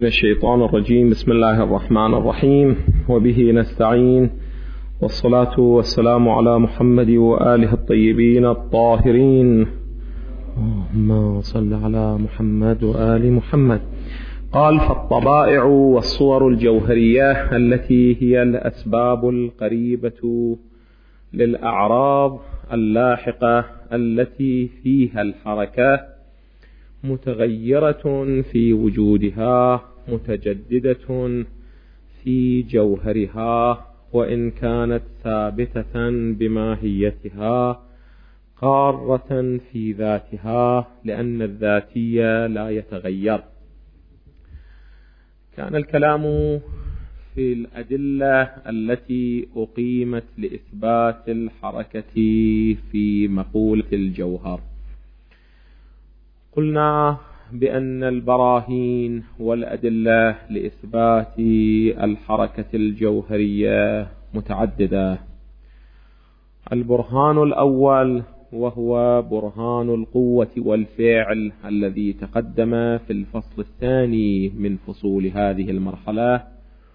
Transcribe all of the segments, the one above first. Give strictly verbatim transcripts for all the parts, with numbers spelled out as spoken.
الشيطان الرجيم. بسم الله الرحمن الرحيم، وبه نستعين، والصلاة والسلام على محمد وآله الطيبين الطاهرين. اللهم صل على محمد وآل محمد. قال: فالطبائع والصور الجوهرية التي هي الأسباب القريبة للأعراض اللاحقة التي فيها الحركة متغيرة في وجودها، متجددة في جوهرها، وإن كانت ثابتة بماهيتها قارة في ذاتها، لأن الذاتية لا يتغير. كان الكلام في الأدلة التي أقيمت لإثبات الحركة في مقولة الجوهر. قلنا بأن البراهين والأدلة لإثبات الحركة الجوهرية متعددة. البرهان الأول وهو برهان القوة والفعل الذي تقدم في الفصل الثاني من فصول هذه المرحلة،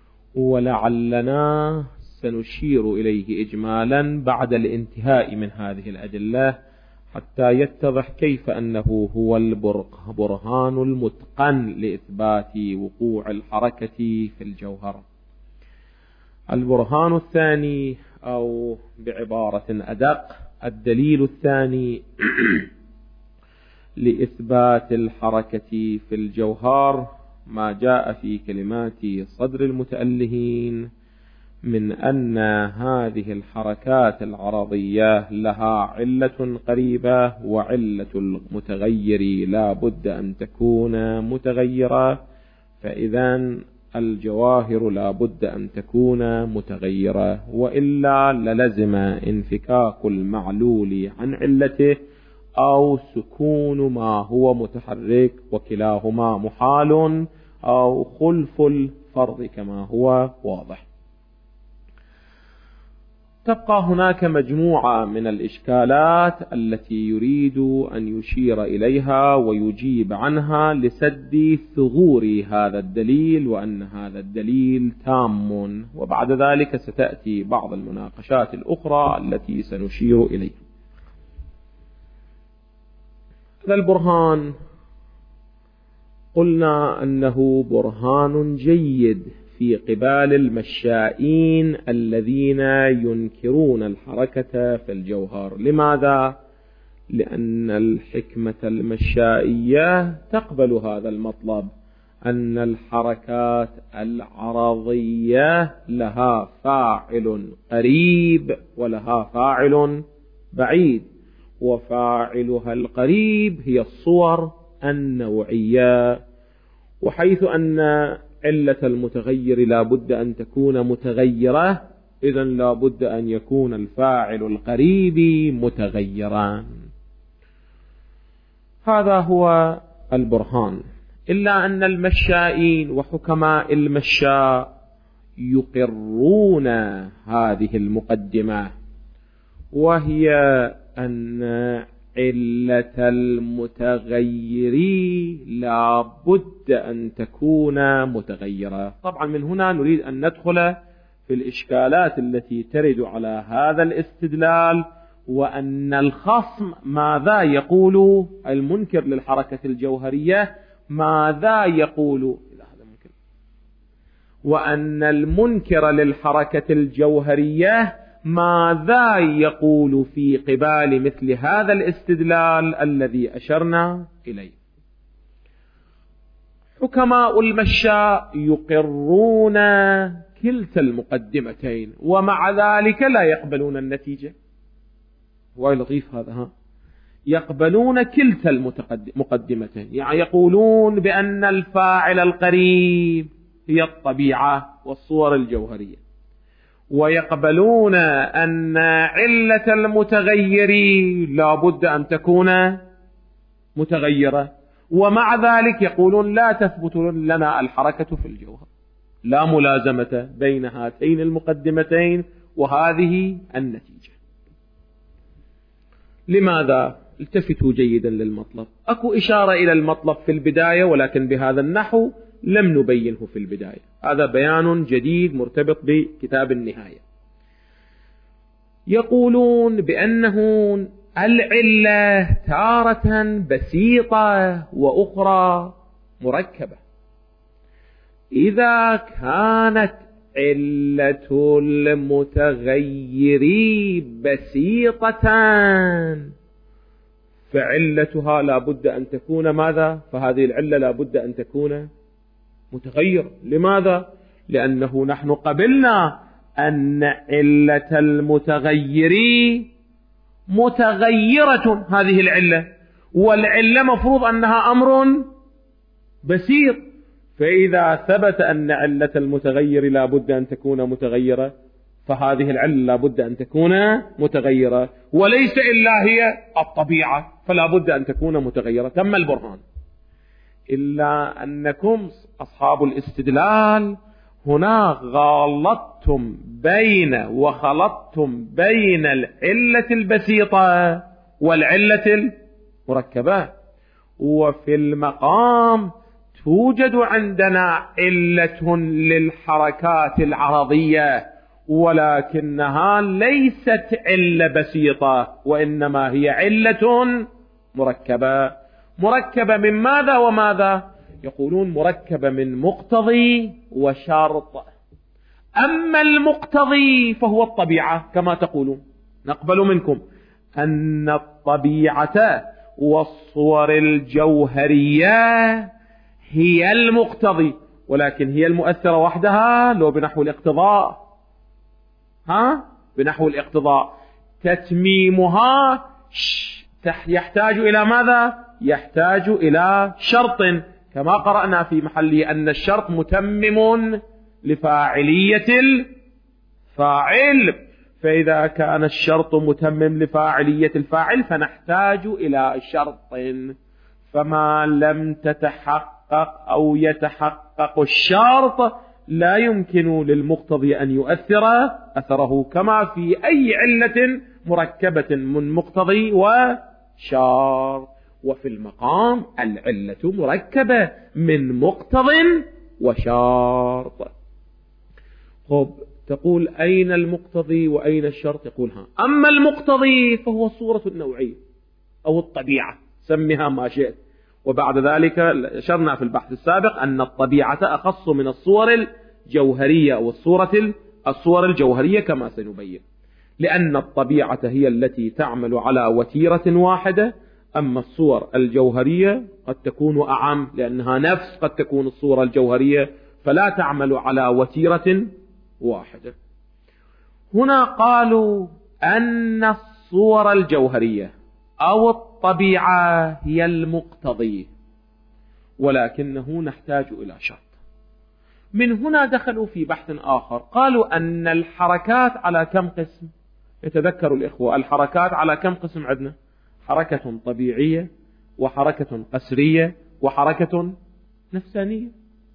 ولعلنا سنشير إليه إجمالا بعد الانتهاء من هذه الأدلة حتى يتضح كيف أنه هو البرهان المتقن لإثبات وقوع الحركة في الجوهر. البرهان الثاني، أو بعبارة أدق، الدليل الثاني لإثبات الحركة في الجوهر، ما جاء في كلمات صدر المتألهين من أن هذه الحركات العرضية لها علة قريبة، وعلة المتغير لا بد أن تكون متغيرة، فإذا الجواهر لا بد أن تكون متغيرة، وإلا للزم انفكاك المعلول عن علته أو سكون ما هو متحرك، وكلاهما محال، أو خلف الفرض كما هو واضح. تبقى هناك مجموعة من الإشكالات التي يريد أن يشير إليها ويجيب عنها لسد ثغور هذا الدليل، وأن هذا الدليل تام، وبعد ذلك ستأتي بعض المناقشات الأخرى التي سنشير إليها. هذا البرهان قلنا أنه برهان جيد في قبال المشائين الذين ينكرون الحركة في الجوهر. لماذا؟ لأن الحكمة المشائية تقبل هذا المطلب، أن الحركات العرضية لها فاعل قريب ولها فاعل بعيد، وفاعلها القريب هي الصور النوعية، وحيث أن علة المتغير لا بد أن تكون متغيرة، إذن لا بد أن يكون الفاعل القريب متغيرا. هذا هو البرهان. إلا أن المشائين وحكماء المشاء يقرون هذه المقدمة، وهي أن علة المتغير لا بد أن تكون متغيرة. طبعا من هنا نريد أن ندخل في الإشكالات التي ترد على هذا الاستدلال، وأن الخصم ماذا يقول، المنكر للحركة الجوهرية ماذا يقول، وأن المنكر للحركة الجوهرية ماذا يقول في قبال مثل هذا الاستدلال الذي أشرنا إليه. حكماء المشاء يقرون كلتا المقدمتين، ومع ذلك لا يقبلون النتيجة. ولطيف هذا، ها يقبلون كلتا المقدمتين، يعني يقولون بأن الفاعل القريب هي الطبيعة والصور الجوهرية، ويقبلون أن علة المتغير لا بد أن تكون متغيرة، ومع ذلك يقولون لا تثبت لنا الحركة في الجوهر. لا ملازمة بين هاتين المقدمتين وهذه النتيجة. لماذا؟ التفتوا جيدا للمطلب. أكو إشارة إلى المطلب في البداية، ولكن بهذا النحو لم نبينه في البداية. هذا بيان جديد مرتبط بكتاب النهاية. يقولون بأنه العلة تارة بسيطة وأخرى مركبة. إذا كانت علة المتغير بسيطة فعلتها لا بد أن تكون ماذا؟ فهذه العلة لا بد أن تكون متغيرة. لماذا؟ لأنه نحن قبلنا أن علة المتغير متغيرة هذه العلة، والعلة مفروض أنها أمر بسيط. فإذا ثبت أن علة المتغير لا بد أن تكون متغيرة فهذه العلة لا بد أن تكون متغيرة، وليس إلا هي الطبيعة فلا بد أن تكون متغيرة. تم البرهان. إلا أنكم أصحاب الاستدلال هنا غالطتم بين وخلطتم بين العلة البسيطة والعلة المركبة. وفي المقام توجد عندنا علة للحركات العرضية، ولكنها ليست علة بسيطة وإنما هي علة مركبة. مركبة من ماذا وماذا؟ يقولون مركبة من مقتضي وشرط. أما المقتضي فهو الطبيعة كما تقولون. نقبل منكم أن الطبيعة والصور الجوهرية هي المقتضي، ولكن هي المؤثرة وحدها لو بنحو الاقتضاء. ها؟ بنحو الاقتضاء تتميمها يحتاج إلى ماذا؟ يحتاج إلى شرط، كما قرأنا في محله أن الشرط متمم لفاعلية الفاعل. فإذا كان الشرط متمم لفاعلية الفاعل فنحتاج إلى شرط. فما لم تتحقق أو يتحقق الشرط لا يمكن للمقتضي أن يؤثر أثره، كما في أي علة مركبة من مقتضي وشرط. وفي المقام العلة مركبة من مقتض وشرط. خب تقول أين المقتضي وأين الشرط؟ يقول ها أما المقتضي فهو الصورة النوعية أو الطبيعة، سمها ما شئت. وبعد ذلك أشرنا في البحث السابق أن الطبيعة أخص من الصور الجوهرية أو الصورة الصور الجوهرية كما سنبين، لأن الطبيعة هي التي تعمل على وتيرة واحدة، أما الصور الجوهرية قد تكون أعم لأنها نفس قد تكون الصورة الجوهرية فلا تعمل على وتيرة واحدة. هنا قالوا أن الصور الجوهرية أو الطبيعة هي المقتضي، ولكنه نحتاج إلى شرط. من هنا دخلوا في بحث آخر، قالوا أن الحركات على كم قسم؟ يتذكر الإخوة الحركات على كم قسم عندنا؟ حركة طبيعية وحركة قسرية وحركة نفسانية.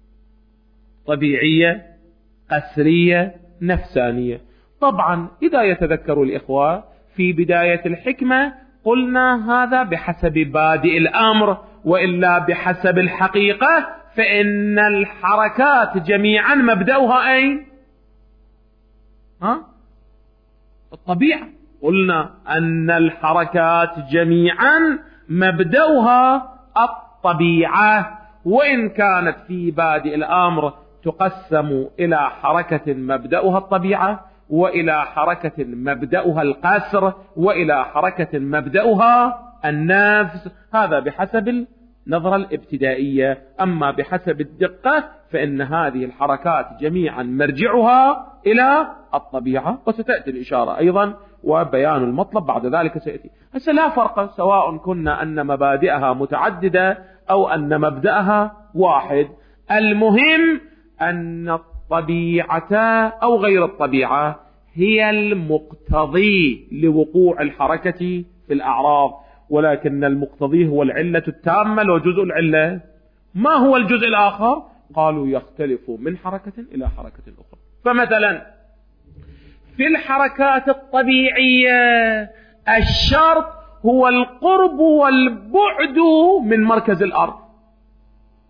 طبيعية قسرية نفسانية. طبعا إذا يتذكر الإخوة في بداية الحكمة قلنا هذا بحسب بادئ الأمر، وإلا بحسب الحقيقة فإن الحركات جميعا مبدأها أين؟ ها؟ الطبيعة. قلنا أن الحركات جميعا مبدأها الطبيعة، وإن كانت في بادئ الأمر تقسم إلى حركة مبدأها الطبيعة، وإلى حركة مبدأها القسر، وإلى حركة مبدأها النفس. هذا بحسب النظرة الابتدائية. أما بحسب الدقة فإن هذه الحركات جميعا مرجعها إلى الطبيعة، وستأتي الإشارة أيضا وبيان المطلب بعد ذلك سيأتي. هسه لا فرق سواء كنا أن مبادئها متعددة أو أن مبدأها واحد. المهم أن الطبيعة أو غير الطبيعة هي المقتضي لوقوع الحركة في الأعراض، ولكن المقتضي هو العلة التامة وجزء العلة. ما هو الجزء الآخر؟ قالوا يختلف من حركة إلى حركة أخرى. فمثلا في الحركات الطبيعية الشرط هو القرب والبعد من مركز الأرض.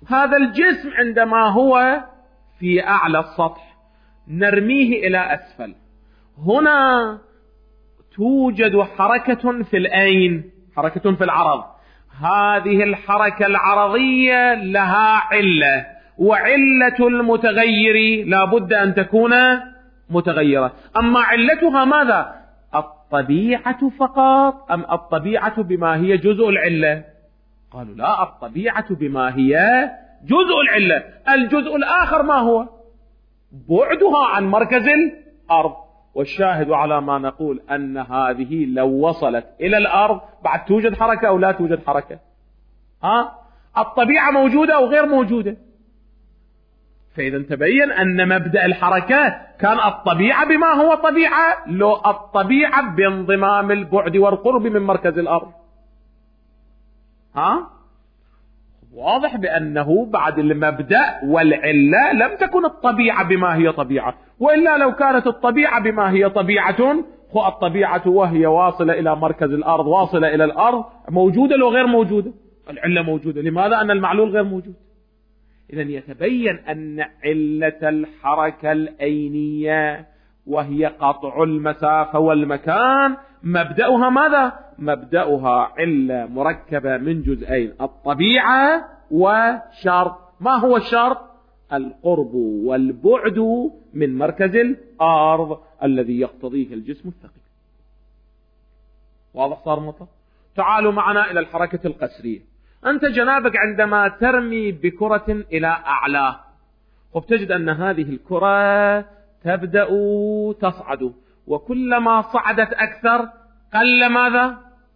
هذا الجسم عندما هو في أعلى السطح نرميه إلى أسفل، هنا توجد حركة في الأين، حركة في العرض. هذه الحركة العرضية لها علة، وعلة المتغير لا بد أن تكون متغيرة. أما علتها ماذا؟ الطبيعة فقط أم الطبيعة بما هي جزء العلة؟ قالوا لا، الطبيعة بما هي جزء العلة. الجزء الآخر ما هو؟ بعدها عن مركز الأرض. والشاهد على ما نقول أن هذه لو وصلت إلى الأرض بعد توجد حركة أو لا توجد حركة؟ ها؟ الطبيعة موجودة أو غير موجودة؟ فإذا تبين أن مبدأ الحركة كان الطبيعة بما هو طبيعة، لو الطبيعة بانضمام البعد والقرب من مركز الأرض. ها؟ واضح بأنه بعد المبدأ والعلة لم تكن الطبيعة بما هي طبيعة، وإلا لو كانت الطبيعة بما هي طبيعة، خو الطبيعة وهي واصلة إلى مركز الأرض، واصلة إلى الأرض، موجودة لو غير موجودة؟ العلة موجودة. لماذا؟ أن المعلول غير موجود. إذن يتبين أن علة الحركة الأينية وهي قطع المسافة والمكان مبدأها ماذا؟ مبدأها علة مركبة من جزئين، الطبيعة وشرط. ما هو الشرط؟ القرب والبعد من مركز الأرض الذي يقتضيه الجسم الثقيل. واضح صار مطلع؟ تعالوا معنا إلى الحركة القسرية. أنت جنابك عندما ترمي بكرة إلى أعلى، وبتجد أن هذه الكرة تبدأ تصعد، وكلما صعدت أكثر قل ماذا؟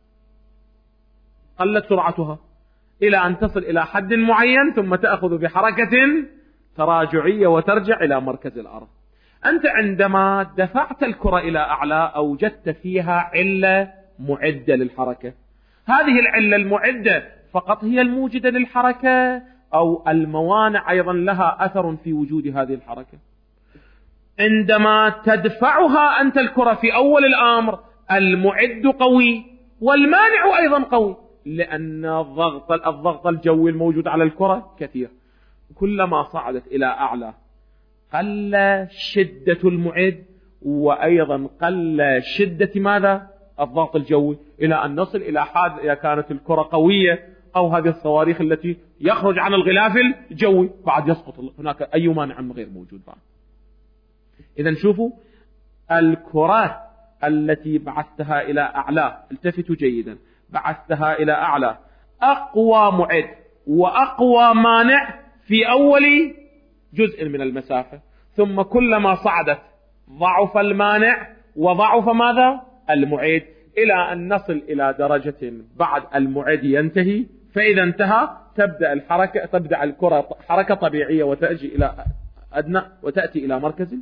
قلت سرعتها إلى أن تصل إلى حد معين، ثم تأخذ بحركة تراجعية وترجع إلى مركز الأرض. أنت عندما دفعت الكرة إلى أعلى أوجدت فيها علة معدة للحركة. هذه العلة المعدة فقط هي الموجدة للحركة، أو الموانع أيضا لها أثر في وجود هذه الحركة؟ عندما تدفعها أنت الكرة في أول الأمر المعد قوي والمانع أيضا قوي، لأن الضغط الضغط الجوي الموجود على الكرة كثير. كلما صعدت إلى أعلى قل شدة المعد، وأيضا قل شدة ماذا؟ الضغط الجوي، إلى أن نصل إلى حد إذا كانت الكرة قوية أو هذه الصواريخ التي يخرج عن الغلاف الجوي بعد يسقط، هناك أي مانع غير موجود بعد. إذن شوفوا الكرات التي بعثتها إلى أعلى، التفتوا جيدا، بعثتها إلى أعلى، أقوى معد وأقوى مانع في أول جزء من المسافة، ثم كلما صعدت ضعف المانع وضعف ماذا؟ المعد، إلى أن نصل إلى درجة بعد المعد ينتهي، فإذا انتهى تبدأ الحركة، تبدأ الكرة حركة طبيعية وتأتي إلى أدنى وتأتي إلى مركز.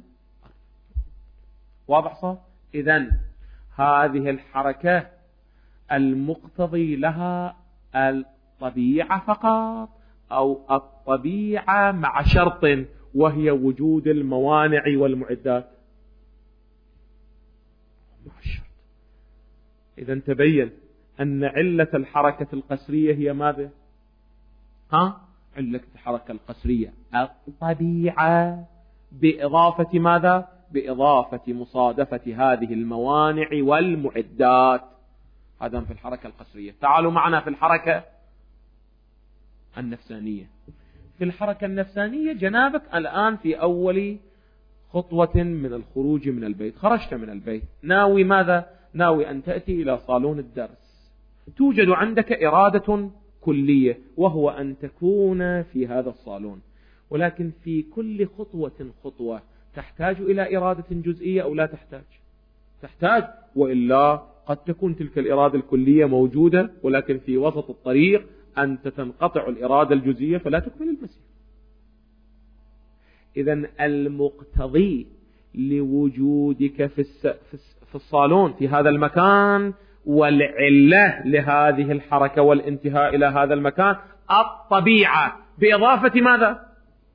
واضح صار؟ إذن هذه الحركة المقتضي لها الطبيعة فقط، أو الطبيعة مع شرط وهي وجود الموانع والمعدات مع الشرط. إذن تبين أن علة الحركة القسرية هي ماذا؟ ها؟ علة الحركة القسرية الطبيعة بإضافة ماذا؟ بإضافة مصادفة هذه الموانع والمعدات. هذا في الحركة القسرية. تعالوا معنا في الحركة النفسانية. في الحركة النفسانية جنابك الآن في أول خطوة من الخروج من البيت، خرجت من البيت، ناوي ماذا؟ ناوي أن تأتي إلى صالون الدرس. توجد عندك إرادة كلية وهو أن تكون في هذا الصالون، ولكن في كل خطوة خطوة تحتاج إلى إرادة جزئية أو لا تحتاج؟ تحتاج، وإلا قد تكون تلك الإرادة الكلية موجودة ولكن في وسط الطريق أنت تنقطع الإرادة الجزئية فلا تكمل المسير. إذن المقتضي لوجودك في في الصالون في هذا المكان والعلة لهذه الحركة والانتهاء إلى هذا المكان الطبيعة، بإضافة ماذا؟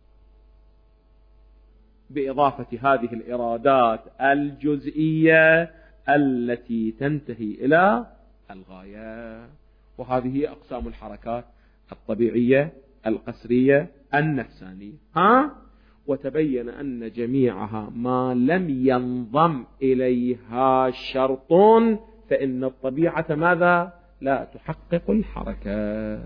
بإضافة هذه الإرادات الجزئية التي تنتهي إلى الغاية. وهذه أقسام الحركات الطبيعية القسرية النفسانية. ها؟ وتبين أن جميعها ما لم ينضم إليها شرط فإن الطبيعة ماذا؟ لا تحقق الحركة.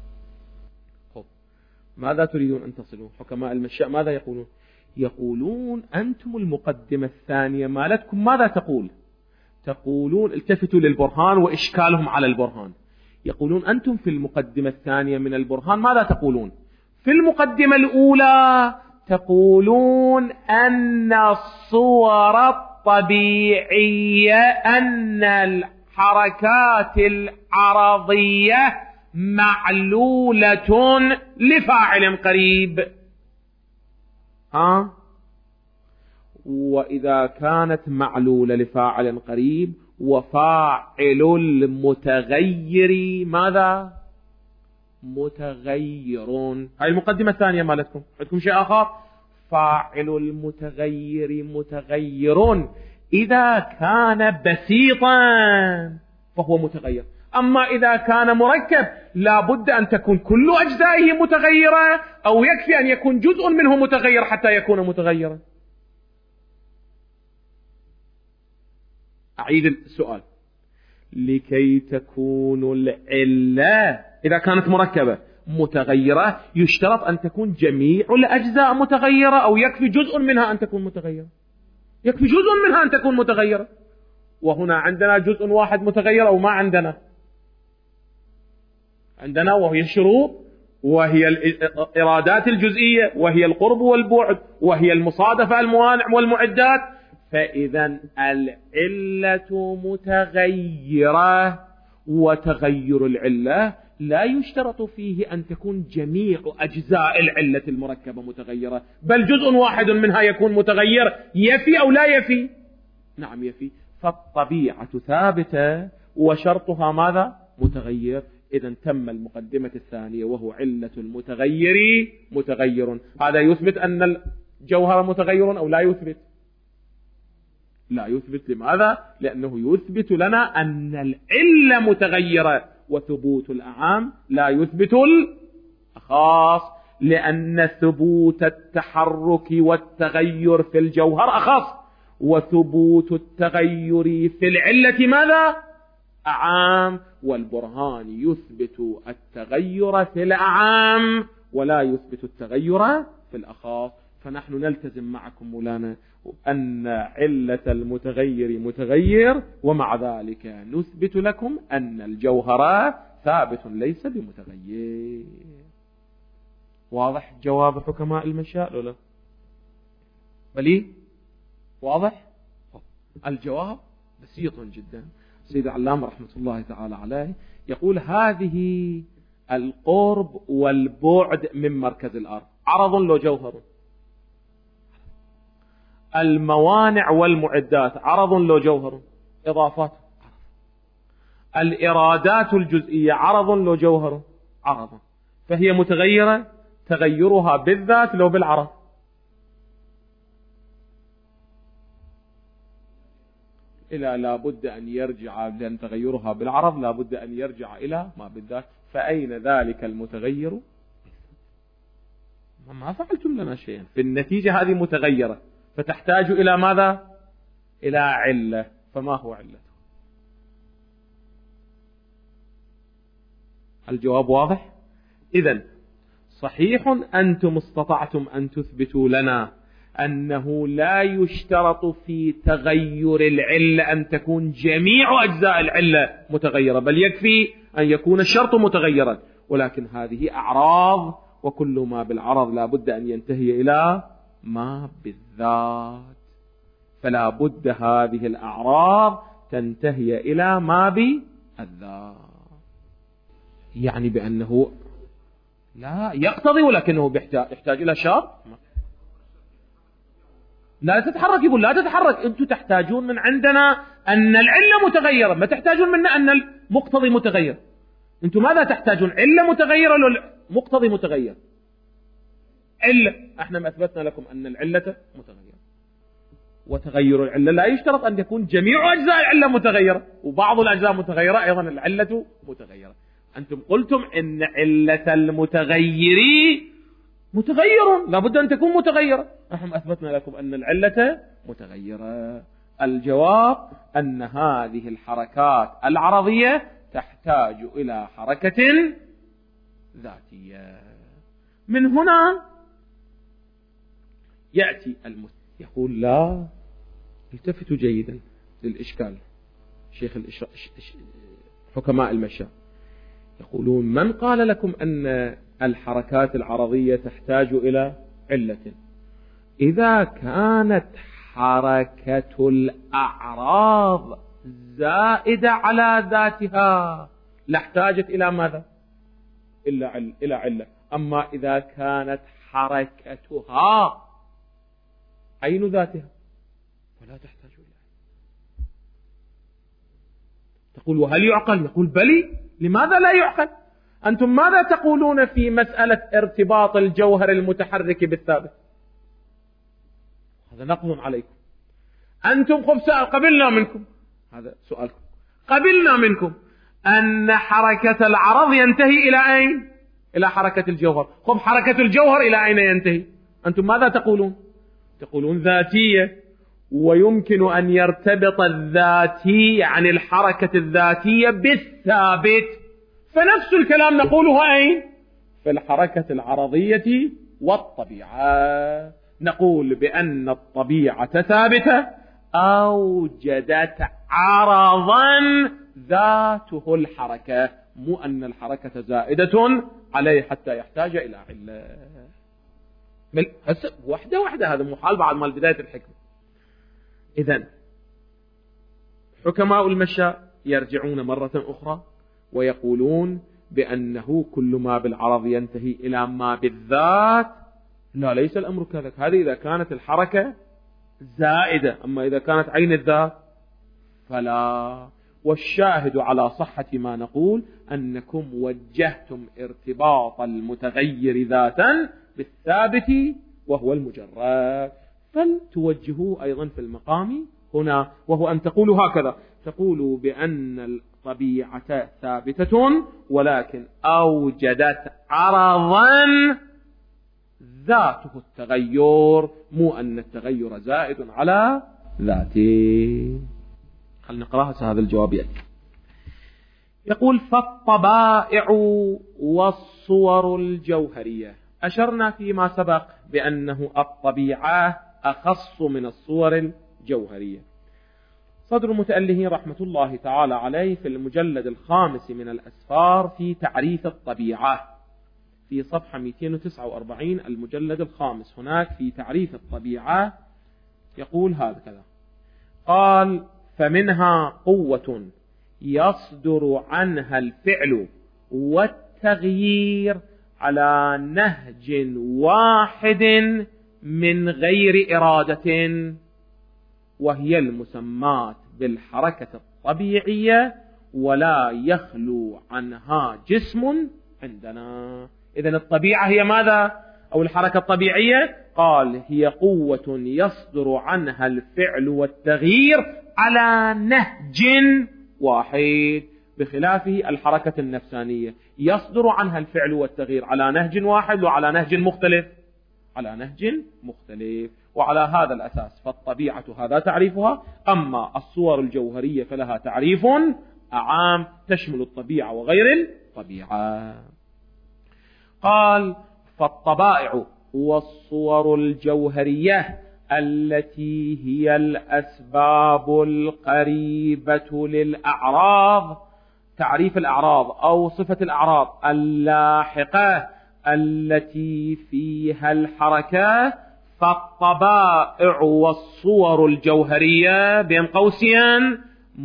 ماذا تريدون أن تصلوا؟ حكماء المشاء ماذا يقولون؟ يقولون أنتم المقدمة الثانية مالتكم ماذا تقول؟ تقولون التفتوا للبرهان وإشكالهم على البرهان. يقولون أنتم في المقدمة الثانية من البرهان ماذا تقولون؟ في المقدمة الأولى تقولون أن الصور الطبيعية أن الحركات العرضية معلولة لفاعل قريب. ها؟ وإذا كانت معلولة لفاعل قريب وفاعل المتغير ماذا؟ متغير. هاي المقدمة الثانية مالتكم. عندكم شيء آخر؟ فاعل المتغير متغير إذا كان بسيطا فهو متغير، أما إذا كان مركب لا بد أن تكون كل أجزائه متغيرة أو يكفي أن يكون جزء منه متغير حتى يكون متغيرا. أعيد السؤال. لكي تكون العلة إذا كانت مركبة متغيرة يشترط أن تكون جميع الأجزاء متغيرة أو يكفي جزء منها أن تكون متغيرة؟ يكفي جزء منها أن تكون متغيرة. وهنا عندنا جزء واحد متغير أو ما عندنا؟ عندنا، وهي الشروط وهي الإرادات الجزئية وهي القرب والبعد وهي المصادفة الموانع والمعدات. فإذا العلة متغيرة، وتغير العلة لا يشترط فيه أن تكون جميع أجزاء العلة المركبة متغيرة، بل جزء واحد منها يكون متغير. يفي أو لا يفي؟ نعم يفي. فالطبيعة ثابتة وشرطها ماذا؟ متغير. إذا تم المقدمة الثانية وهو علة المتغير متغير. هذا يثبت أن الجوهر متغير أو لا يثبت؟ لا يثبت. لماذا؟ لأنه يثبت لنا أن العلة متغيرة، وثبوت الأعام لا يثبت الخاص، لأن ثبوت التحرك والتغير في الجوهر أخص، وثبوت التغير في العلة ماذا؟ أعام. والبرهان يثبت التغير في الأعام ولا يثبت التغير في الأخص. فنحن نلتزم معكم مولانا أن علة المتغير متغير، ومع ذلك نثبت لكم أن الجوهر ثابت ليس بمتغير. واضح جواب حكماء المشاء ولا؟ بلي واضح؟ الجواب بسيط جدا. سيد علام رحمة الله تعالى عليه يقول هذه القرب والبعد من مركز الأرض عرض لو جوهر. الموانع والمعدات عرض لو جوهر، إضافات. الإرادات الجزئية عرض لو جوهر، عرض. فهي متغيرة، تغيرها بالذات لو بالعرض. إلى لابد أن يرجع، لأن تغيرها بالعرض لابد أن يرجع إلى ما بالذات. فأين ذلك المتغير؟ ما فعلتم لنا شيئا. في النتيجة هذه متغيرة فتحتاج إلى ماذا؟ إلى علة. فما هو علته؟ الجواب واضح. إذن صحيح أنتم استطعتم أن تثبتوا لنا أنه لا يشترط في تغير العلة أن تكون جميع أجزاء العلة متغيرة، بل يكفي أن يكون الشرط متغيرا. ولكن هذه أعراض، وكل ما بالعرض لا بد أن ينتهي إلى ما بالذات. فلا بد هذه الأعراض تنتهي إلى ما بالذات، يعني بأنه لا يقتضي، ولكنه يحتاج إلى شرط. لا تتحرك. يقول لا تتحرك. أنتم تحتاجون من عندنا أن العلة متغيرة، ما تحتاجون منا أن المقتضي متغير. أنتم ماذا تحتاجون؟ علة متغيرة ولا مقتضي متغير؟ علة. احنا ما أثبتنا لكم أن العلة متغيرة، وتغير العلة لا يشترط أن يكون جميع أجزاء العلة متغيرة، وبعض الأجزاء متغيرة أيضا العلة متغيرة. أنتم قلتم إن علة المتغير متغير، لابد أن تكون متغيرة. نحن أثبتنا لكم أن العلة متغيرة. الجواب أن هذه الحركات العرضية تحتاج إلى حركة ذاتية. من هنا يأتي المثل يقول لا، التفتوا جيدا للإشكال. شيخ حكماء المشاء يقولون من قال لكم أن الحركات العرضية تحتاج إلى علة؟ إذا كانت حركة الأعراض زائدة على ذاتها لاحتاجت إلى ماذا؟ إلا عل... إلى علة. أما إذا كانت حركتها عين ذاتها فلا تحتاج إلى علة. تقول وهل يعقل؟ يقول بلي. لماذا لا يعقل؟ أنتم ماذا تقولون في مسألة ارتباط الجوهر المتحرك بالثابت؟ هذا نقض عليكم. أنتم خبثاء قبلنا منكم، هذا سؤالكم، قبلنا منكم أن حركة العرض ينتهي إلى أين؟ إلى حركة الجوهر. خب حركة الجوهر إلى أين ينتهي؟ أنتم ماذا تقولون؟ تقولون ذاتية، ويمكن أن يرتبط الذاتي عن الحركة الذاتية بالثابت. فنفس الكلام نقوله أين؟ في الحركة العرضية والطبيعة. نقول بأن الطبيعة ثابتة أوجدت عرضا ذاته الحركة، مو أن الحركة زائدة عليه حتى يحتاج إلى علة. واحدة واحدة، هذا محال بعد ما بداية الحكمة. إذن حكماء المشاء يرجعون مرة أخرى ويقولون بأنه كل ما بالعرض ينتهي إلى ما بالذات. لا، ليس الأمر كذلك. هذه إذا كانت الحركة زائدة، أما إذا كانت عين الذات فلا. والشاهد على صحة ما نقول أنكم وجهتم ارتباط المتغير ذاتا بالثابت وهو المجرد، فلتوجهوه أيضا في المقام هنا، وهو أن تقولوا هكذا: تقولوا بأن الطبيعة ثابتة ولكن أوجدت عرضا ذاته التغير، مو أن التغير زائد على ذاته. خلنا نقرأها. هذا الجواب يأتي يقول: فالطبائع والصور الجوهرية. أشرنا فيما سبق بأنه الطبيعة أخص من الصور الجوهرية. صدر متأله رحمة الله تعالى عليه في المجلد الخامس من الأسفار في تعريف الطبيعة في صفحة مئتين وتسعة وأربعين، المجلد الخامس، هناك في تعريف الطبيعة يقول هكذا: قال: فمنها قوة يصدر عنها الفعل والتغيير على نهج واحد من غير إرادة، وهي المسمات بالحركة الطبيعية، ولا يخلو عنها جسم عندنا. إذن الطبيعة هي ماذا؟ أو الحركة الطبيعية؟ قال: هي قوة يصدر عنها الفعل والتغيير على نهج واحد، بخلافه الحركة النفسانية يصدر عنها الفعل والتغيير على نهج واحد وعلى نهج مختلف، على نهج مختلف. وعلى هذا الأساس فالطبيعة هذا تعريفها. أما الصور الجوهرية فلها تعريف أعام تشمل الطبيعة وغير الطبيعة. قال: فالطبائع والصور الجوهرية التي هي الأسباب القريبة للأعراض، تعريف الأعراض أو صفة الأعراض اللاحقة التي فيها الحركة. فالطبائع والصور الجوهرية بين قوسين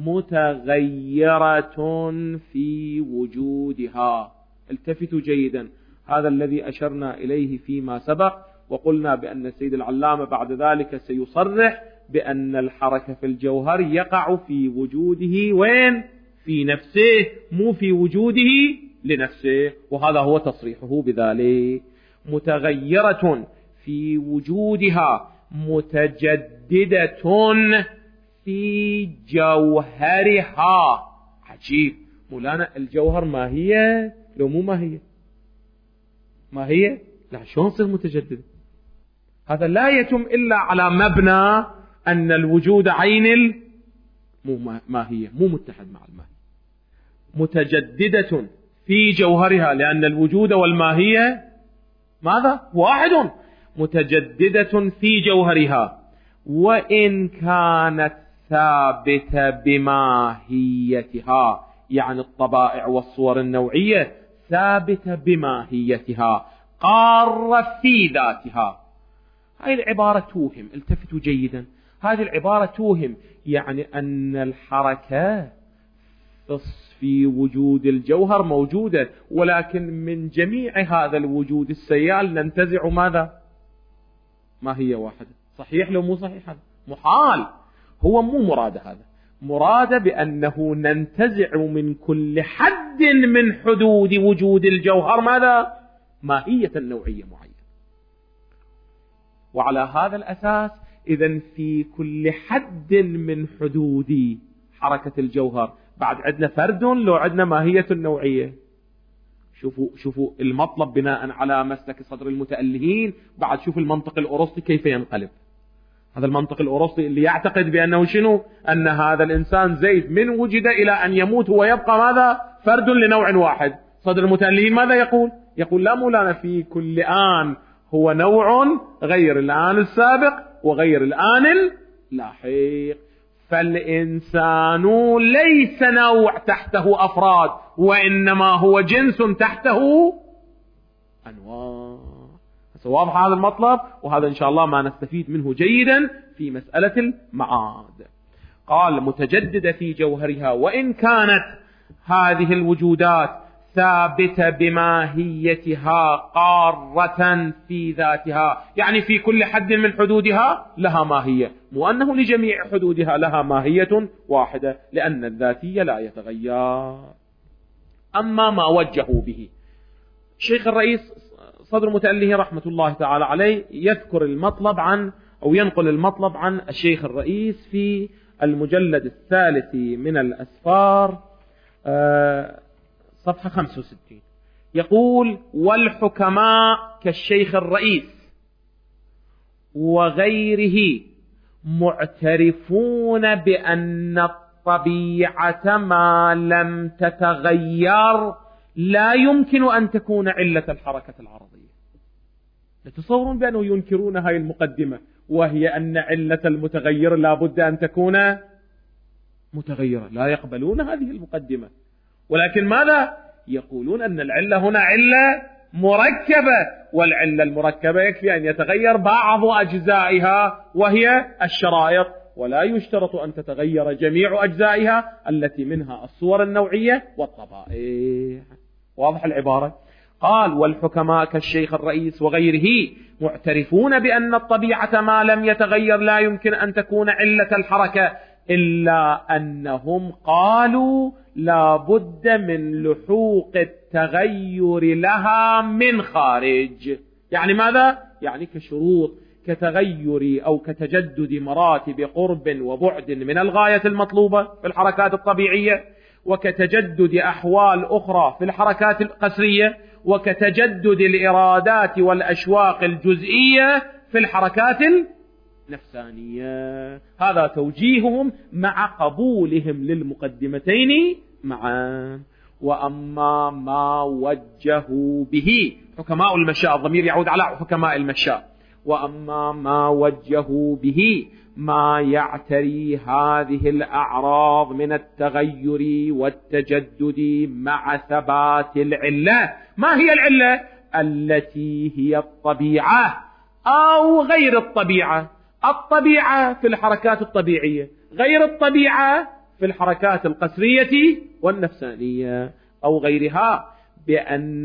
متغيرة في وجودها. التفتوا جيدا، هذا الذي أشرنا إليه فيما سبق، وقلنا بأن السيد العلامة بعد ذلك سيصرح بأن الحركة في الجوهر يقع في وجوده وين؟ في نفسه، مو في وجوده لنفسه، وهذا هو تصريحه بذلك. متغيرة في وجودها متجددة في جوهرها. عجيب، مولانا الجوهر ما هي لو مو ما هي ما هي لا شلون تصير متجددة؟ هذا لا يتم إلا على مبنى أن الوجود عين ال... مو ما هي مو متحد مع الماهية، متجددة في جوهرها، لأن الوجود والماهية ماذا؟ واحد، متجددة في جوهرها، وإن كانت ثابتة بماهيتها، يعني الطبائع والصور النوعية ثابتة بماهيتها قارة في ذاتها. هذه العبارة توهم، التفتوا جيدا، هذه العبارة توهم، يعني أن الحركة في وجود الجوهر موجودة، ولكن من جميع هذا الوجود السيال ننتزع ماذا؟ ما هي واحدة. صحيح لو مو صحيح؟ هذا محال، هو مو مراد، هذا مراد بأنه ننتزع من كل حد من حدود وجود الجوهر ماذا؟ ماهية النوعية معينة. وعلى هذا الأساس إذن في كل حد من حدود حركة الجوهر بعد عندنا فرد لو عندنا ماهية النوعية. شوفوا شوفوا المطلب بناء على مسلك صدر المتألهين. بعد شوف المنطق الأرسطي كيف ينقلب. هذا المنطق الأرسطي اللي يعتقد بأنه شنو؟ أن هذا الإنسان زيد من وجد إلى أن يموت هو يبقى ماذا؟ فرد لنوع واحد. صدر المتألهين ماذا يقول؟ يقول لا مولانا، في كل آن هو نوع غير الآن السابق وغير الآن اللاحق. فالإنسان ليس نوع تحته أفراد، وإنما هو جنس تحته أنواع. واضح هذا المطلب، وهذا إن شاء الله ما نستفيد منه جيدا في مسألة المعاد. قال متجددة في جوهرها، وإن كانت هذه الوجودات ثابتة بماهيتها قارة في ذاتها، يعني في كل حد من حدودها لها ماهية، مو أنه لجميع حدودها لها ماهية واحدة، لأن الذاتية لا يتغير. أما ما وجهوا به الشيخ الرئيس صدر متألهي رحمة الله تعالى عليه يذكر المطلب عن أو ينقل المطلب عن الشيخ الرئيس في المجلد الثالث من الأسفار صفحة خمسة وستين، يقول: والحكماء كالشيخ الرئيس وغيره معترفون بأن الطبيعة ما لم تتغير لا يمكن أن تكون علة الحركة العرضية. يتصورون بأنه ينكرون هذه المقدمة، وهي أن علة المتغير لا بد أن تكون متغيرة، لا يقبلون هذه المقدمة، ولكن ماذا يقولون؟ أن العلة هنا علة مركبة، والعلة المركبة يكفي أن يتغير بعض أجزائها وهي الشرائط، ولا يشترط أن تتغير جميع أجزائها التي منها الصور النوعية والطبائع. واضح العبارة؟ قال: والحكماء كالشيخ الرئيس وغيره معترفون بأن الطبيعة ما لم يتغير لا يمكن أن تكون علة الحركة، إلا أنهم قالوا لا بد من لحوق التغير لها من خارج. يعني ماذا؟ يعني كشروط، كتغير أو كتجدد مراتب قرب وبعد من الغاية المطلوبة في الحركات الطبيعية، وكتجدد أحوال أخرى في الحركات القسرية، وكتجدد الإرادات والأشواق الجزئية في الحركات النفسانية. هذا توجيههم مع قبولهم للمقدمتين معا. وأما ما وجهوا به حكماء المشاء، الضمير يعود على حكماء المشاء، وأما ما وجهوا به ما يعتري هذه الأعراض من التغير والتجدد مع ثبات العلة. ما هي العلة؟ التي هي الطبيعة أو غير الطبيعة. الطبيعة في الحركات الطبيعية، غير الطبيعة في الحركات القسرية والنفسانية أو غيرها، بأن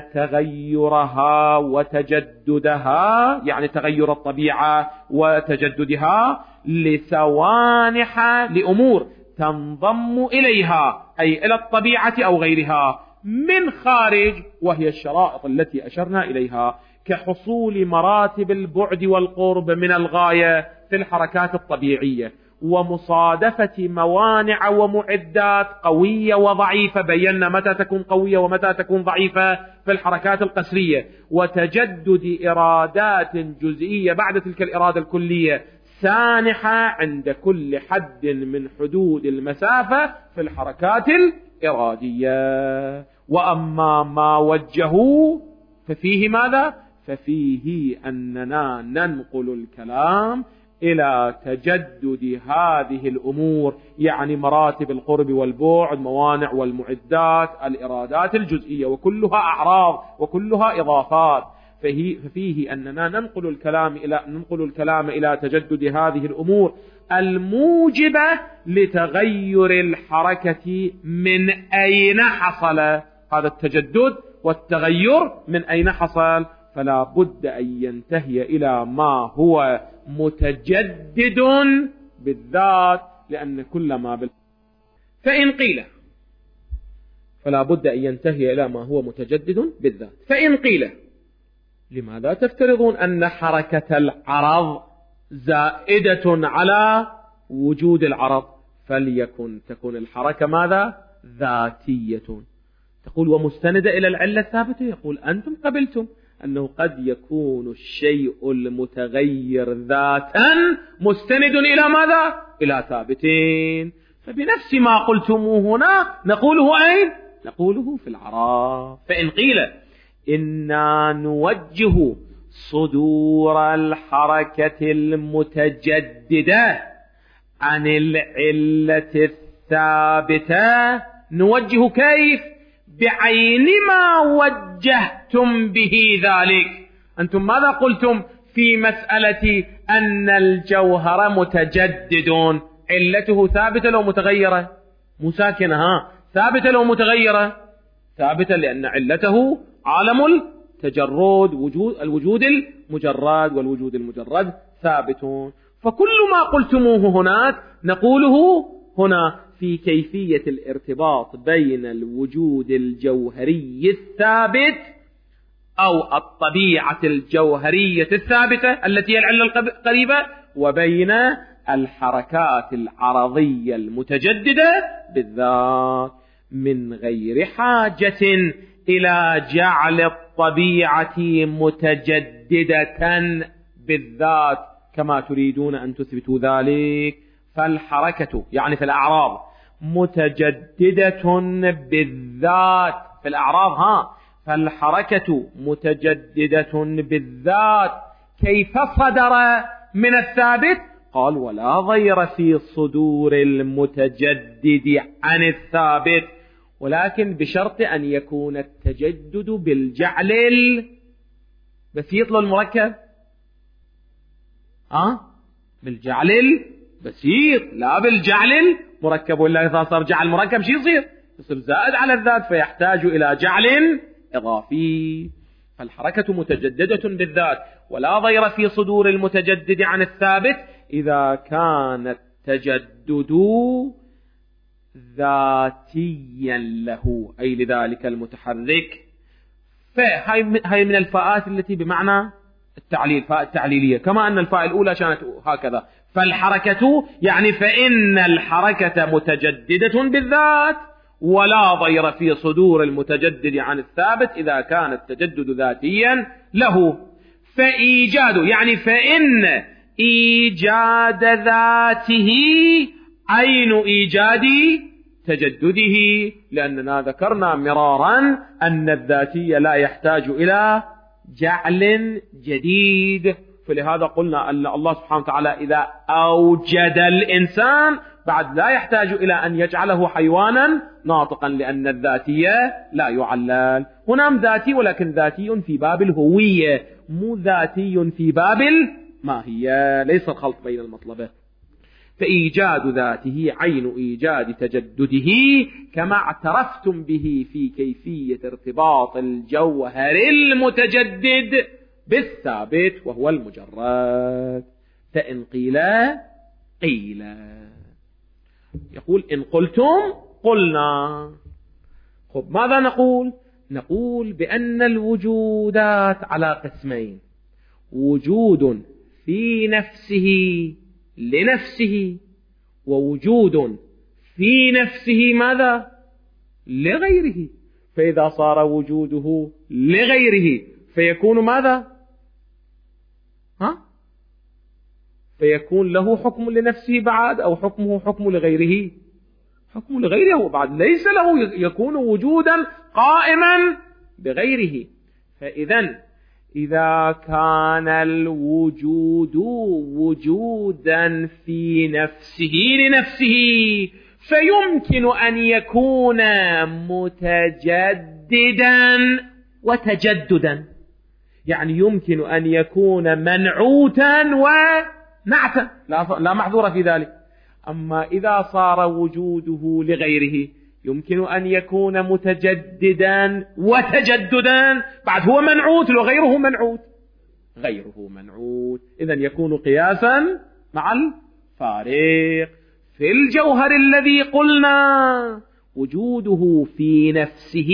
تغيرها وتجددها، يعني تغير الطبيعة وتجددها، لسوانح لأمور تنضم إليها، أي إلى الطبيعة أو غيرها، من خارج، وهي الشرائط التي أشرنا إليها، كحصول مراتب البعد والقرب من الغاية في الحركات الطبيعية، ومصادفة موانع ومعدات قوية وضعيفة. بينا متى تكون قوية ومتى تكون ضعيفة في الحركات القسرية، وتجدد إرادات جزئية بعد تلك الإرادة الكلية سانحة عند كل حد من حدود المسافة في الحركات الإرادية. وأما ما وجهوا ففيه ماذا؟ ففيه أننا ننقل الكلام إلى تجدد هذه الأمور، يعني مراتب القرب والبعد، موانع والمعدات، الإرادات الجزئية، وكلها أعراض وكلها إضافات. ففيه أننا ننقل الكلام إلى ننقل الكلام إلى تجدد هذه الأمور الموجبة لتغير الحركة من أين حصل هذا التجدد، والتغير من أين حصل، فلا بد أن ينتهي إلى ما هو متجدد بالذات، لأن كل ما بال... فإن قيل فلا بد أن ينتهي إلى ما هو متجدد بالذات. فإن قيل لماذا تفترضون أن حركة العرض زائدة على وجود العرض؟ فليكن تكون الحركة ماذا؟ ذاتية. تقول ومستندة إلى العلة الثابتة. يقول أنتم قبلتم أنه قد يكون الشيء المتغير ذاتا مستند إلى ماذا؟ إلى ثابتين. فبنفس ما قلتموه هنا نقوله أين؟ نقوله في العرض. فإن قيل إنا نوجه صدور الحركة المتجددة عن العلة الثابتة، نوجه كيف؟ بعين ما وجهتم به ذلك. أنتم ماذا قلتم في مسألة أن الجوهر متجدد؟ علته ثابتة لو متغيرة؟ مساكنة. ها ثابتة لو متغيرة؟ ثابتة، لأن علته عالم التجرد، وجود الوجود المجرد، والوجود المجرد ثابتون. فكل ما قلتموه هناك نقوله هنا في كيفية الارتباط بين الوجود الجوهري الثابت أو الطبيعة الجوهرية الثابتة التي هي العلة القريبة، وبين الحركات العرضية المتجددة بالذات، من غير حاجة إلى جعل الطبيعة متجددة بالذات كما تريدون أن تثبتوا ذلك. فالحركة يعني في الأعراض متجددة بالذات في الأعراض. ها فالحركة متجددة بالذات. كيف صدر من الثابت؟ قال ولا ضير في صدور المتجدد عن الثابت، ولكن بشرط أن يكون التجدد بالجعل البسيط للمركب. أه؟ بالجعل البسيط لا بالجعل المركب، ولا إذا صار جعل مركب شي يصير؟ يصير زائد على الذات، فيحتاج إلى جعل إضافي. فالحركة متجددة بالذات، ولا ضير في صدور المتجدد عن الثابت إذا كان التجدد ذاتيا له، أي لذلك المتحرك. فهي من الفاءات التي بمعنى التعليل، فاء التعليلية، كما أن الفاء الأولى كانت هكذا. فالحركة يعني فإن الحركة متجددة بالذات، ولا ضير في صدور المتجدد عن الثابت إذا كان التجدد ذاتيا له. فإيجاد يعني فإن إيجاد ذاته عين إيجاد تجدده، لأننا ذكرنا مرارا أن الذاتية لا يحتاج إلى جعل جديد. فلهذا قلنا أن الله سبحانه وتعالى إذا أوجد الإنسان بعد لا يحتاج إلى أن يجعله حيوانا ناطقا، لأن الذاتية لا يعلل. هنا ذاتي، ولكن ذاتي في باب الهوية، مو ذاتي في باب الماهية، ليس الخلط بين المطلبات. فإيجاد ذاته عين إيجاد تجدده، كما اعترفتم به في كيفية ارتباط الجوهر المتجدد بالثابت وهو المجرد. فإن قيل قيل يقول إن قلتم قلنا. خب ماذا نقول؟ نقول بأن الوجودات على قسمين: وجود في نفسه لنفسه، ووجود في نفسه ماذا؟ لغيره. فإذا صار وجوده لغيره فيكون ماذا؟ ها؟ فيكون له حكم لنفسه بعد، أو حكمه حكم لغيره؟ حكم لغيره بعد، ليس له، يكون وجودا قائما بغيره. فإذا إذا كان الوجود وجودا في نفسه لنفسه فيمكن أن يكون متجددا وتجددا، يعني يمكن أن يكون منعوتا ونعتا، لا محظور في ذلك. أما إذا صار وجوده لغيره يمكن أن يكون متجددا وتجددا، بعد هو منعوت وغيره منعوت، غيره منعوت، إذن يكون قياسا مع الفارق. في الجوهر الذي قلنا وجوده في نفسه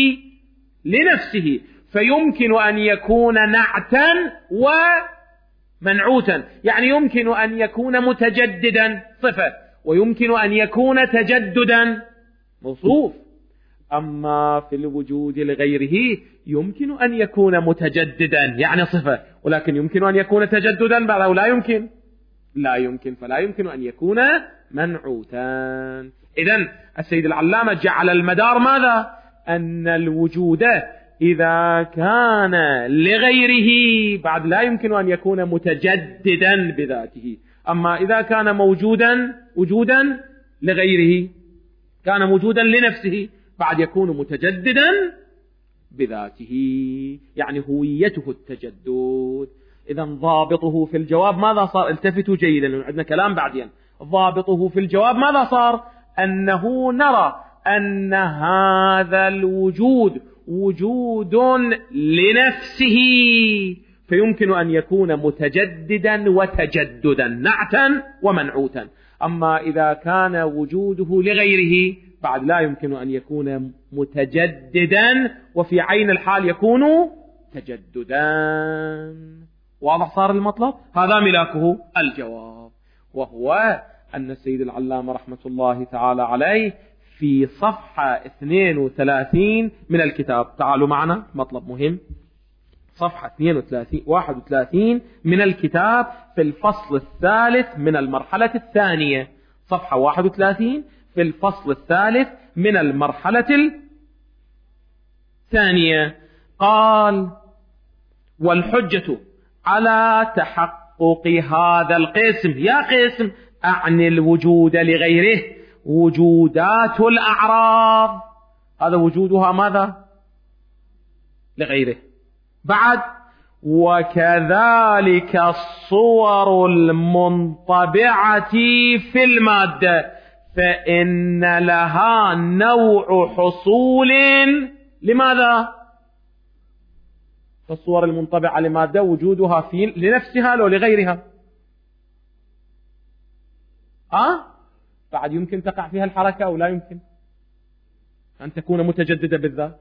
لنفسه فيمكن أن يكون نعتا ومنعوتا، يعني يمكن أن يكون متجددا صفة، ويمكن أن يكون تجددا موصوف. أما في الوجود لغيره يمكن أن يكون متجددا يعني صفة، ولكن يمكن أن يكون تجددا بعد، أو لا يمكن، لا يمكن، فلا يمكن أن يكون منعوتا. إذن السيد العلامة جعل المدار ماذا؟ أن الوجود إذا كان لغيره بعد لا يمكن أن يكون متجددا بذاته، أما إذا كان موجودا وجودا لغيره كان موجودا لنفسه بعد يكون متجددا بذاته، يعني هويته التجدد. إذن ضابطه في الجواب ماذا صار؟ التفتوا جيدا لأن عندنا كلام بعدين. ضابطه في الجواب ماذا صار؟ أنه نرى أن هذا الوجود وجود لنفسه فيمكن أن يكون متجددا وتجددا، نعتا ومنعوتا. أما إذا كان وجوده لغيره بعد لا يمكن أن يكون متجددا، وفي عين الحال يكون تجددا. واضح صار المطلب؟ هذا ملاكه الجواب، وهو أن السيد العلامة رحمة الله تعالى عليه في صفحة اثنين وثلاثين من الكتاب، تعالوا معنا مطلب مهم، صفحة اثنين وثلاثين واحد وثلاثين من الكتاب في الفصل الثالث من المرحلة الثانية، صفحة واحد وثلاثين في الفصل الثالث من المرحلة الثانية. قال: والحجة على تحقق هذا القسم، يا قسم أعني الوجود لغيره، وجودات الأعراض هذا وجودها ماذا؟ لغيره. بعد: وكذلك الصور المنطبعة في المادة فإن لها نوع حصول. لماذا؟ فالصور المنطبعة لمادة وجودها في لنفسها أو لغيرها؟ أه؟ بعد يمكن تقع فيها الحركة أو لا يمكن أن تكون متجددة بالذات؟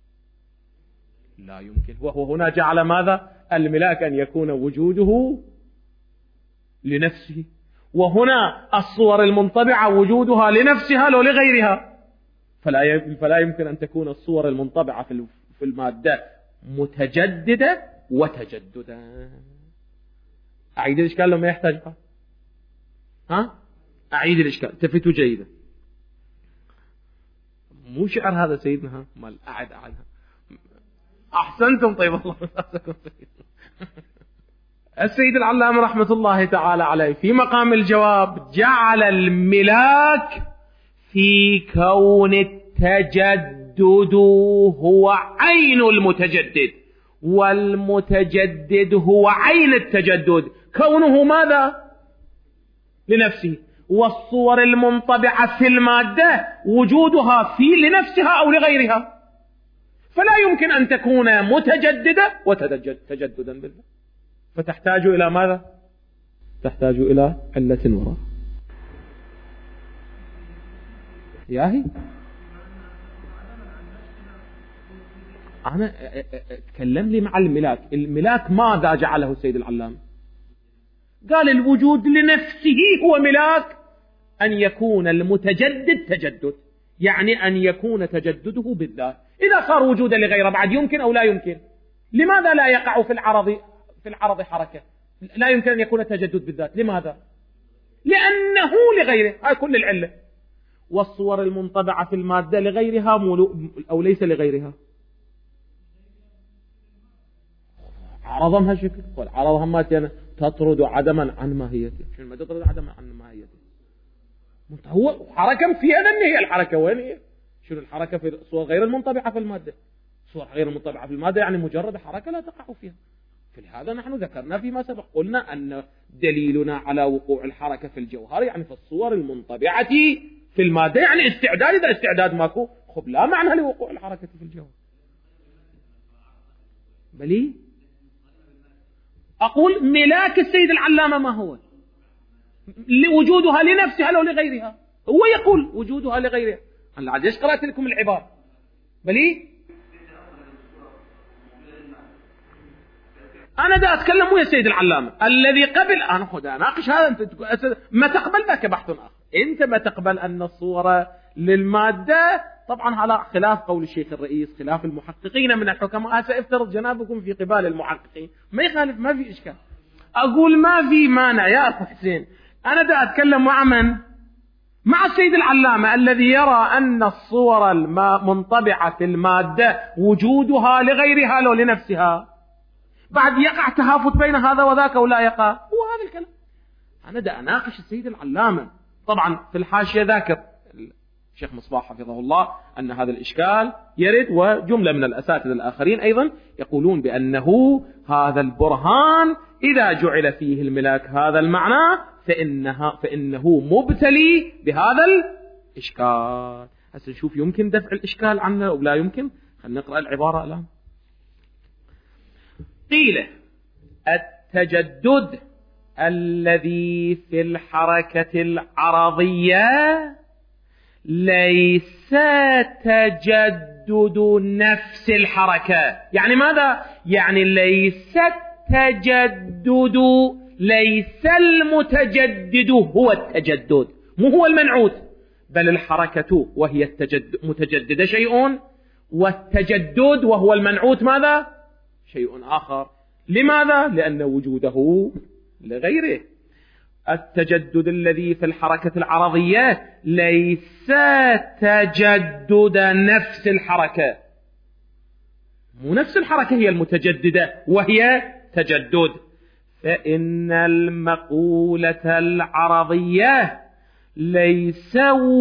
لا يمكن. وهو هنا جعل ماذا؟ الملاك أن يكون وجوده لنفسه، وهنا الصور المنطبعة وجودها لنفسها لو لغيرها، فلا فلا يمكن أن تكون الصور المنطبعة في المادة متجددة وتجددا. أعيد الإشكال لما يحتاج. ها؟ أعيد الإشكال، تفتوا جيدا. مو شعر هذا سيدنا، مال أعد أعدها. أحسنتم، طيب الله مساكم. السيد العلامة رحمة الله تعالى عليه في مقام الجواب جعل الملاك في كون التجدد هو عين المتجدد، والمتجدد هو عين التجدد، كونه ماذا؟ لنفسه. والصور المنطبعة في المادة وجودها في لنفسها أو لغيرها، فلا يمكن أن تكون متجددة وتجددا بالله، فتحتاج إلى ماذا؟ تحتاج إلى علة وراء. ياهي أنا أتكلم لي مع الملاك. الملاك ماذا جعله السيد العلام؟ قال الوجود لنفسه هو ملاك، أن يكون المتجدد تجدد، يعني أن يكون تجدده بالذات. إذا صار وجودا لغيره بعد يمكن أو لا يمكن؟ لماذا لا يقع في العرض في العرض حركة؟ لا يمكن أن يكون تجدد بالذات. لماذا؟ لأنه لغيره، هاي كل العلة. والصور المنطبعة في المادة لغيرها أو ليس لغيرها؟ عرضها شكل والعرض هماتنا تطرد عدما عن ماهيته. شنو ما تطرد عدما عن ماهيته؟ هو حركة فيها لأن هي الحركة وين هي؟ شنو الحركة في الصور غير المنطبعة في المادة؟ صور غير المنطبعة في المادة يعني مجرد حركة لا تقع فيها. فلهذا نحن ذكرنا فيما سبق، قلنا أن دليلنا على وقوع الحركة في الجوهر يعني في الصور المنطبعة في المادة، يعني استعداد. إذا استعداد ماكو خب لا معنى لوقوع الحركة في الجوهر. بلي أقول ملاك السيد العلامة ما هو؟ وجودها لنفسها لو لغيرها. هو يقول وجودها لغيرها. أنا عاد قرأت لكم العبارة. بلي أنا دا أتكلم ويا السيد العلامة الذي قبل أنا خد أناقش هذا. أنت ما تقبل ذاك بحث آخر. أنت ما تقبل أن الصورة للمادة. طبعا على خلاف قول الشيخ الرئيس، خلاف المحققين من الحكماء. سأفترض جنابكم في قبال المحققين، ما يخالف، ما في إشكال. أقول ما في مانع يا أخو حسين. أنا دا أتكلم مع من؟ مع السيد العلامة الذي يرى أن الصور المنطبعة في المادة وجودها لغيرها لو لنفسها. بعد يقع تهافت بين هذا وذاك ولا يقع؟ هو هذا الكلام. أنا دا أناقش السيد العلامة. طبعا في الحاشية ذاكر الشيخ مصباح حفظه الله أن هذا الإشكال يرد، وجملة من الأساتذة الآخرين أيضا يقولون بأنه هذا البرهان إذا جعل فيه الملاك هذا المعنى فإنها فإنه مبتلي بهذا الإشكال. هسه نشوف يمكن دفع الإشكال عنه أو لا يمكن. خلينا نقرأ العبارة الآن. قيل التجدد الذي في الحركة العرضية ليس تجدد نفس الحركة. يعني ماذا؟ يعني ليس تجدد، ليس المتجدد هو التجدد، مو هو المنعوت، بل الحركة وهي التجدد متجددة شيء، والتجدد وهو المنعوت ماذا؟ شيء آخر. لماذا؟ لأن وجوده لغيره. التجدد الذي في الحركة العرضية ليس تجدد نفس الحركة، مو نفس الحركة هي المتجددة وهي تجدد. فإن المقولة العرضية ليس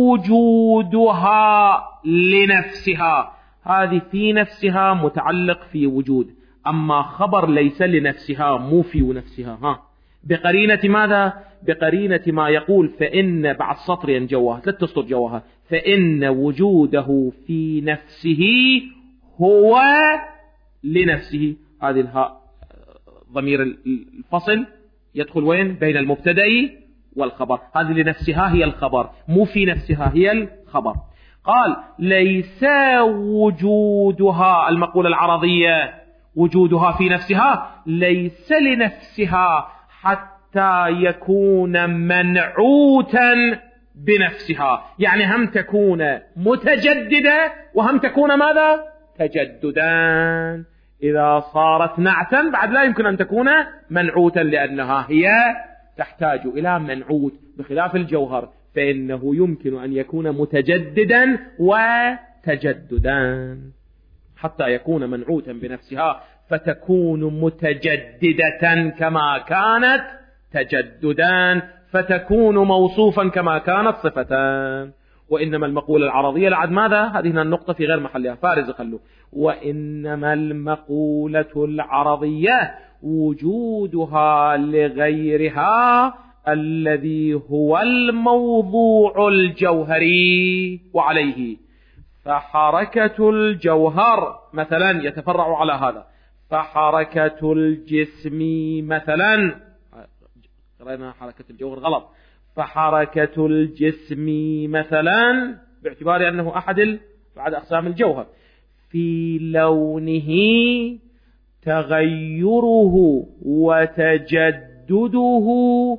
وجودها لنفسها، هذه في نفسها متعلق في وجود، أما خبر ليس لنفسها مو في نفسها. ها بقرينة ماذا؟ بقرينة ما يقول فإن بعد سطر ينجوها ثلاث سطر جواها، فإن وجوده في نفسه هو لنفسه. هذه الهاء ضمير الفصل يدخل وين؟ بين المبتدأ والخبر. هذه لنفسها هي الخبر، مو في نفسها هي الخبر. قال ليس وجودها المقولة العرضية وجودها في نفسها ليس لنفسها حتى يكون منعوتا بنفسها، يعني هم تكون متجددة وهم تكون ماذا؟ تجددان. إذا صارت نعتا بعد لا يمكن أن تكون منعوتا، لأنها هي تحتاج إلى منعوت، بخلاف الجوهر فإنه يمكن أن يكون متجددا وتجددان حتى يكون منعوتا بنفسها، فتكون متجددة كما كانت تجددان، فتكون موصوفا كما كانت صفتان. وإنما المقولة العرضية لعد ماذا؟ هذه النقطة في غير محلها، فارز خلوه. وإنما المقولة العرضية وجودها لغيرها الذي هو الموضوع الجوهري، وعليه فحركة الجوهر مثلا يتفرع على هذا، فحركة الجسم مثلا، قرأنا حركة الجوهر غلط، فحركة الجسم مثلا باعتبار أنه أحد بعد أقسام الجوهر في لونه تغيره وتجدده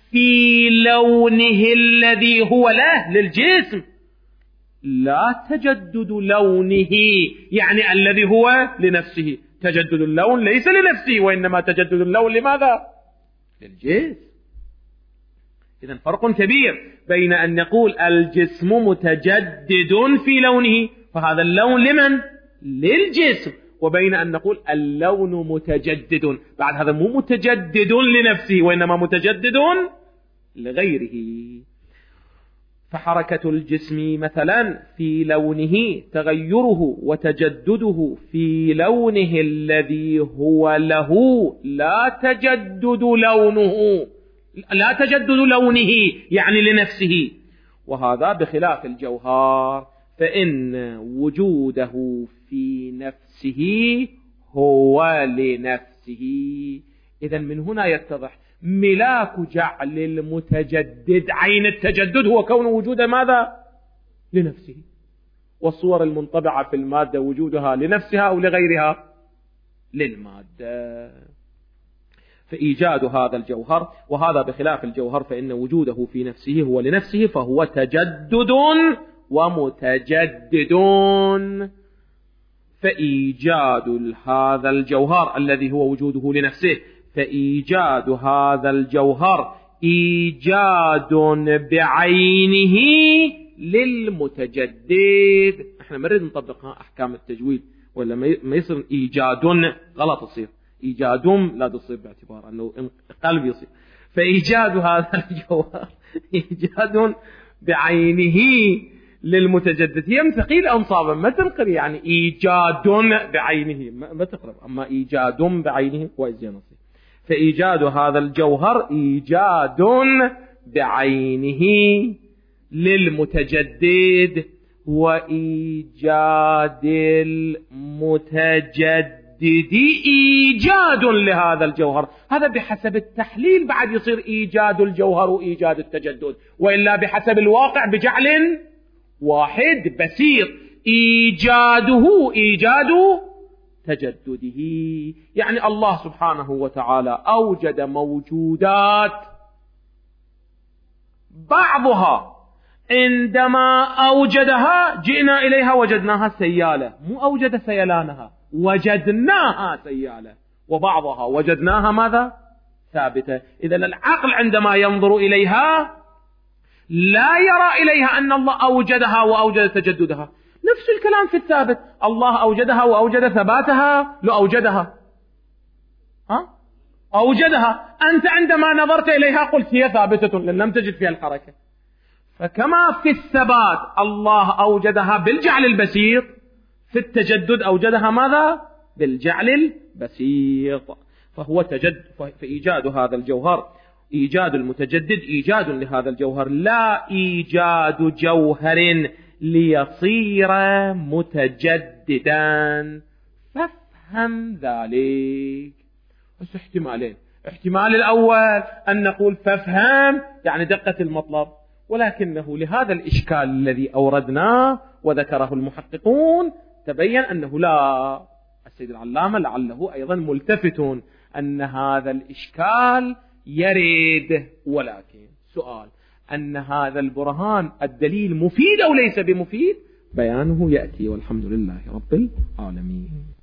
في لونه الذي هو له للجسم. لا تجدد لونه يعني الذي هو لنفسه، تجدد اللون ليس لنفسه وإنما تجدد اللون لماذا؟ للجسم. إذن فرق كبير بين أن نقول الجسم متجدد في لونه فهذا اللون لمن؟ للجسم، وبين أن نقول اللون متجدد، بعد هذا مو متجدد لنفسه وإنما متجدد لغيره. فحركة الجسم مثلا في لونه تغيره وتجدده في لونه الذي هو له لا تجدد لونه، لا تجدد لونه يعني لنفسه، وهذا بخلاف الجوهر فإن وجوده في نفسه هو لنفسه. إذن من هنا يتضح ملاك جعل المتجدد عين التجدد هو كون وجود ماذا؟ لنفسه. والصور المنطبعة في المادة وجودها لنفسها أو لغيرها؟ للمادة. فإيجاد هذا الجوهر، وهذا بخلاف الجوهر فإن وجوده في نفسه هو لنفسه فهو تجدد ومتجدد. فإيجاد هذا الجوهر الذي هو وجوده لنفسه، فإيجاد هذا الجوهر إيجاد بعينه للمتجدد. احنا مريد نطبقها أحكام التجويد ولا ما يصير إيجاد غلط، يصير إيجاد لا تصير باعتبار أنه قلب يصير. فإيجاد هذا الجوهر إيجاد بعينه للمتجدد. هي ثقيل أنصابا ما تنقر يعني إيجاد بعينه ما تقرب، أما إيجاد بعينه وإزي نصير. فإيجاد هذا الجوهر إيجاد بعينه للمتجدد، وإيجاد المتجدد إيجاد لهذا الجوهر. هذا بحسب التحليل بعد يصير إيجاد الجوهر وإيجاد التجدد، وإلا بحسب الواقع بجعل واحد بسيط إيجاده إيجاد تجدده. يعني الله سبحانه وتعالى أوجد موجودات بعضها عندما أوجدها جئنا إليها وجدناها سيالة، مو أوجد سيلانها، وجدناها سيالة، وبعضها وجدناها ماذا؟ ثابتة. إذن العقل عندما ينظر إليها لا يرى إليها أن الله أوجدها وأوجد تجددها. نفس الكلام في الثابت، الله أوجدها وأوجد ثباتها لو أوجدها ها؟ أوجدها، أنت عندما نظرت إليها قلت هي ثابتة لأن لم تجد فيها الحركة. فكما في الثبات الله أوجدها بالجعل البسيط، في التجدد أوجدها ماذا؟ بالجعل البسيط. فهو تجدد. فإيجاد هذا الجوهر إيجاد المتجدد إيجاد لهذا الجوهر، لا إيجاد جوهر ليصير متجددا. فافهم ذلك. بس احتمالين، احتمال الأول أن نقول فافهم يعني دقة المطلب، ولكنه لهذا الإشكال الذي أوردناه وذكره المحققون تبين أنه لا. السيد العلامة لعله أيضا ملتفتون أن هذا الإشكال يرد، ولكن سؤال أن هذا البرهان الدليل مفيد أو ليس بمفيد؟ بيانه يأتي، والحمد لله رب العالمين.